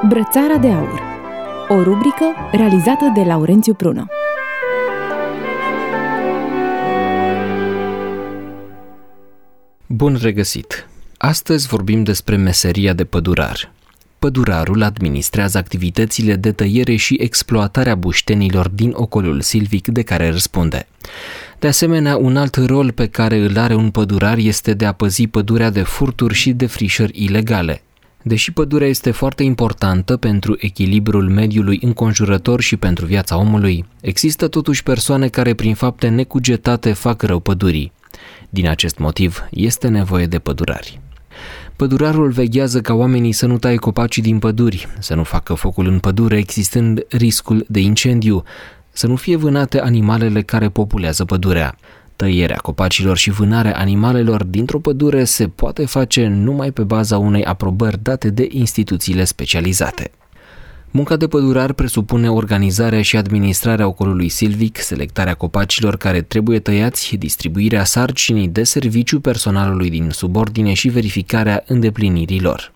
Brățara de aur, o rubrică realizată de Laurențiu Prună. Bun regăsit! Astăzi vorbim despre meseria de pădurar. Pădurarul administrează activitățile de tăiere și exploatarea buștenilor din ocolul silvic de care răspunde. De asemenea, un alt rol pe care îl are un pădurar este de a păzi pădurea de furturi și defrișări ilegale. Deși pădurea este foarte importantă pentru echilibrul mediului înconjurător și pentru viața omului, există totuși persoane care prin fapte necugetate fac rău pădurii. Din acest motiv, este nevoie de pădurari. Pădurarul veghează ca oamenii să nu taie copacii din păduri, să nu facă focul în pădure existând riscul de incendiu, să nu fie vânate animalele care populează pădurea. Tăierea copacilor și vânarea animalelor dintr-o pădure se poate face numai pe baza unei aprobări date de instituțiile specializate. Munca de pădurar presupune organizarea și administrarea ocolului silvic, selectarea copacilor care trebuie tăiați, distribuirea sarcinii de serviciu personalului din subordine și verificarea îndeplinirii lor.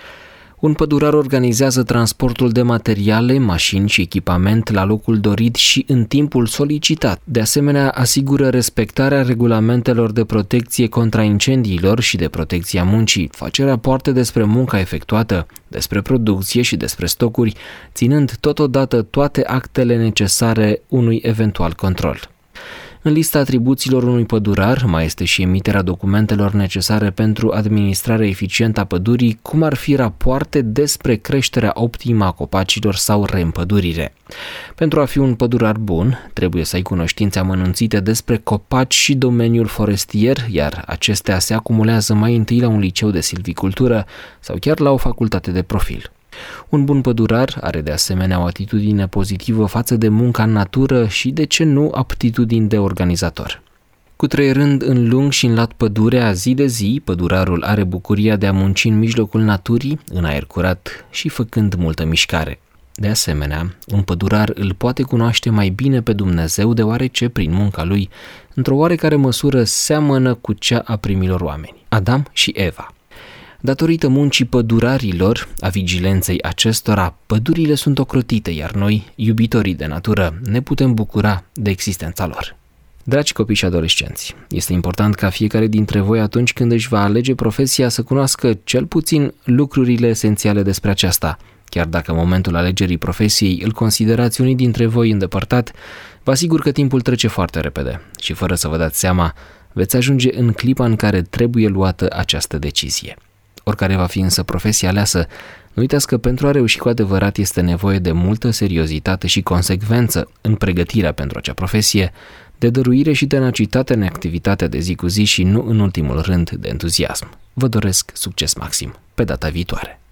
Un pădurar organizează transportul de materiale, mașini și echipament la locul dorit și în timpul solicitat. De asemenea, asigură respectarea regulamentelor de protecție contra incendiilor și de protecția muncii, face rapoarte despre munca efectuată, despre producție și despre stocuri, ținând totodată toate actele necesare unui eventual control. În lista atribuțiilor unui pădurar mai este și emiterea documentelor necesare pentru administrarea eficientă a pădurii, cum ar fi rapoarte despre creșterea optimă a copacilor sau reîmpădurire. Pentru a fi un pădurar bun, trebuie să ai cunoștințe amănunțite despre copaci și domeniul forestier, iar acestea se acumulează mai întâi la un liceu de silvicultură sau chiar la o facultate de profil. Un bun pădurar are de asemenea o atitudine pozitivă față de munca în natură și, de ce nu, aptitudini de organizator. Cutreierând în lung și în lat pădurea zi de zi, pădurarul are bucuria de a munci în mijlocul naturii, în aer curat și făcând multă mișcare. De asemenea, un pădurar îl poate cunoaște mai bine pe Dumnezeu, deoarece, prin munca lui, într-o oarecare măsură seamănă cu cea a primilor oameni, Adam și Eva. Datorită muncii pădurarilor, a vigilenței acestora, pădurile sunt ocrotite, iar noi, iubitorii de natură, ne putem bucura de existența lor. Dragi copii și adolescenți, este important ca fiecare dintre voi atunci când își va alege profesia să cunoască cel puțin lucrurile esențiale despre aceasta. Chiar dacă în momentul alegerii profesiei îl considerați unii dintre voi îndepărtat, vă asigur că timpul trece foarte repede și fără să vă dați seama, veți ajunge în clipa în care trebuie luată această decizie. Oricare va fi însă profesia aleasă, nu uitați că pentru a reuși cu adevărat este nevoie de multă seriozitate și consecvență în pregătirea pentru acea profesie, de dăruire și tenacitate în activitatea de zi cu zi și nu în ultimul rând de entuziasm. Vă doresc succes maxim. Pe data viitoare!